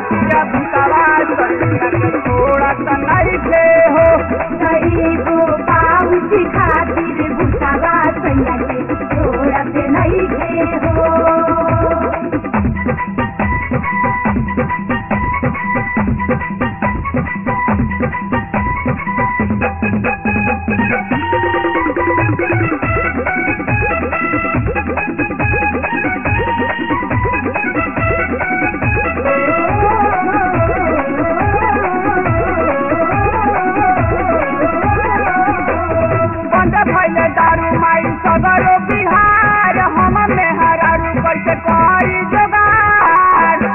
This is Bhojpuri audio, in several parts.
खातिर भूतवा सैया के छोड़त नइखे हो। कई गो पाउच खातिर भूतवा सैया के छोड़त नइखे हो। दारू माई सगरो बिहार हम मेहरारू कैसे करी जोगार।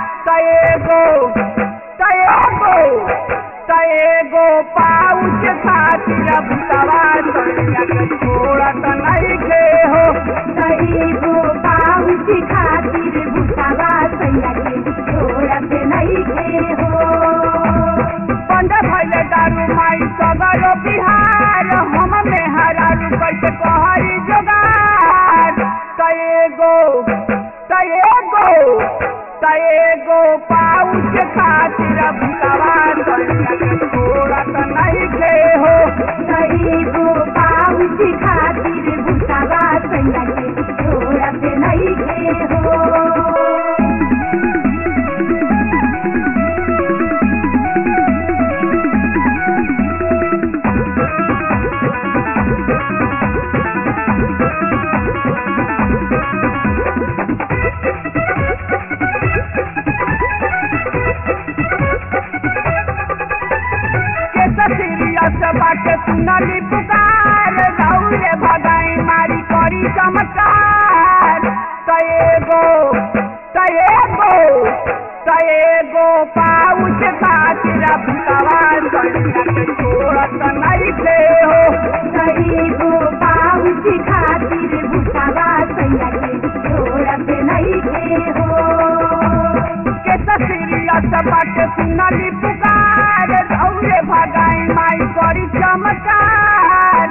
तएगो पाउच खातिर भूतवा सैया के छोड़त नइखे हो। कईगो पाउच खातिर भूतवा सैया के छोड़त नइखे हो। बंद भइले दारू माई सगरो बिहार हम मेहरारू कैसे करी जोगार। तएगो पाउच खातिर भूतवा सैया के छोड़त नइखे हो। कईगो पाउच खातिर भूतवा सैया के छोड़त नइखे हो। बाटे सुनली पुकार दौड़े भगाई मारी करी चमत्कार। तएगो पाउच खातिर भूतवा सैया के छोड़त नइखे हो। कईगो पाउच खातिर भूतवा सैया के छोड़त नइखे हो। सीरियस बाटे सुनली पुकार दौड़े भगाई माई करी चमत्कार।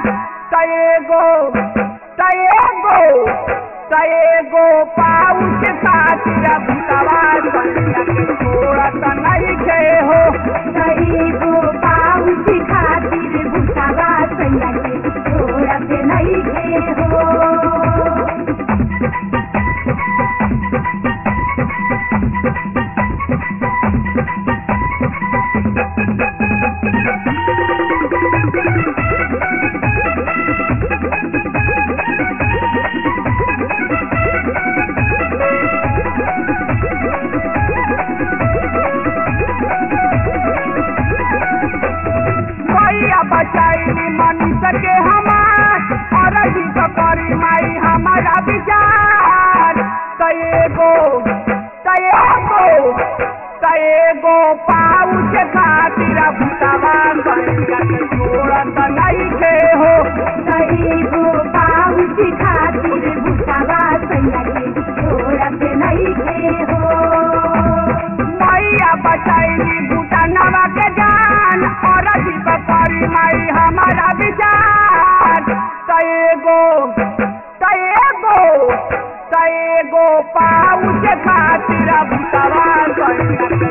तएगो पाउच खातिर भूतवा सैया के छोड़त नइखे हो। कईगो पाउच खातिर भूतवा सैया के छोड़त नइखे हो। बचाइली मनुष्य के हमार और ही करी माई हमारा विचार। तएगो पाउच खातिर भूतवा सैया के छोड़त नइखे हो। कईगो पाउच खातिर भूतवा सैया के छोड़त नइखे हो। मैया बचाइली भूतनवा के जान और ही करी माई हमारा विचार। तएगो पाउच खातिर भूतवा सैया के